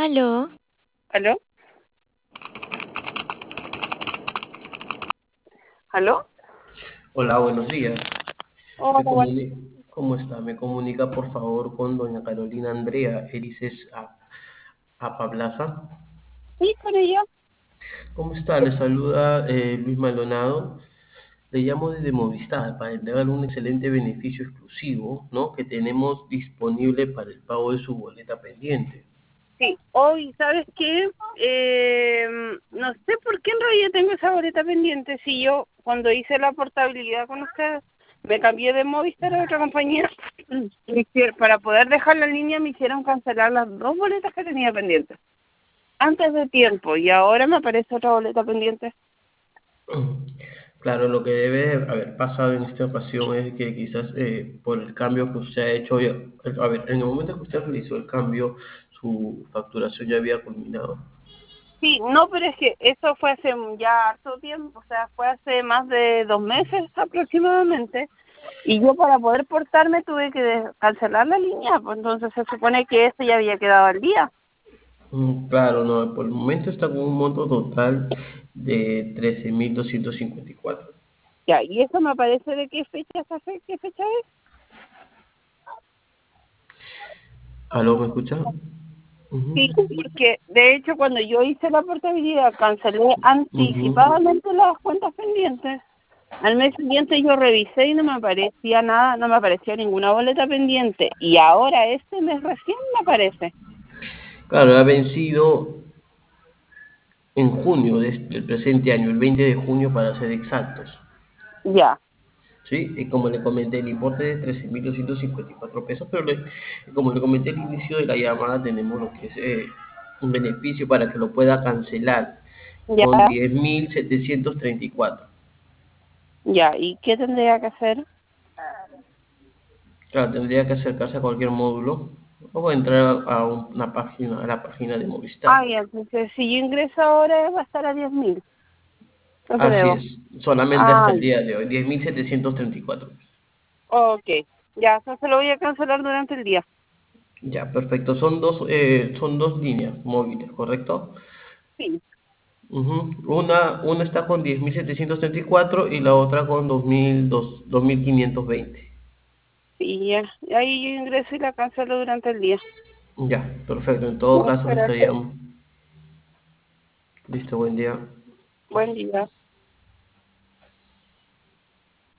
Aló, ¿Aló? ¿Aló? hola, buenos días. Hola, bueno. ¿Cómo está? Me comunica por favor con doña Carolina Andrea Elices Apablaza. Sí, con ella. ¿Cómo está? Le saluda Luis Maldonado. Le llamo desde Movistar para entregar un excelente beneficio exclusivo, ¿no? Que tenemos disponible para el pago de su boleta pendiente. Sí, hoy, ¿sabes qué? No sé por qué en realidad tengo esa boleta pendiente. Si yo, cuando hice la portabilidad con ustedes, me cambié de Movistar a otra compañía. Para poder dejarla en línea me hicieron cancelar las dos boletas que tenía pendientes. Antes de tiempo, y ahora me aparece otra boleta pendiente. Claro, lo que debe haber pasado en esta ocasión es que quizás por el cambio que usted ha hecho, a ver, en el momento que usted realizó el cambio, su facturación ya había culminado. Sí, no, pero es que eso fue hace ya harto tiempo, o sea, fue hace más de 2 meses aproximadamente. Y yo para poder portarme tuve que cancelar la línea, pues entonces se supone que eso ya había quedado al día. Claro, no, por el momento está con un monto total de 13.254. Ya, y eso me aparece de qué fecha esa qué fecha es. ¿Aló, me escucha? Sí, Ujú, porque de hecho cuando yo hice la portabilidad cancelé ujú. anticipadamente las cuentas pendientes. Al mes siguiente yo revisé y no me aparecía nada, no me aparecía ninguna boleta pendiente. Y ahora este mes recién me aparece. Claro, ha vencido en junio del presente año, el 20 de junio para ser exactos. Ya, ¿Sí? Y como le comenté, el importe es 13.254 pesos, pero como le comenté al inicio de la llamada, tenemos lo que es un beneficio para que lo pueda cancelar con ya, 10.734. ya. ¿Y qué tendría que hacer? Claro, tendría que acercarse a cualquier módulo o entrar a una página, a la página de Movistar. Ah, ya, entonces si yo ingreso ahora va a estar a 10.000, lo que Así debo. es, solamente hasta Ah, el día de hoy, 10.734. ok. Ya, eso se lo voy a cancelar durante el día. Ya, perfecto. Son dos líneas móviles, ¿correcto? Sí, Ujú. Una está con 10.734 y la otra con 2.520. sí, ya. Y ahí yo ingreso y la cancelo durante el día. Ya, perfecto. En todo Muchas caso, gracias. estaríamos. Listo, buen día. Buen día.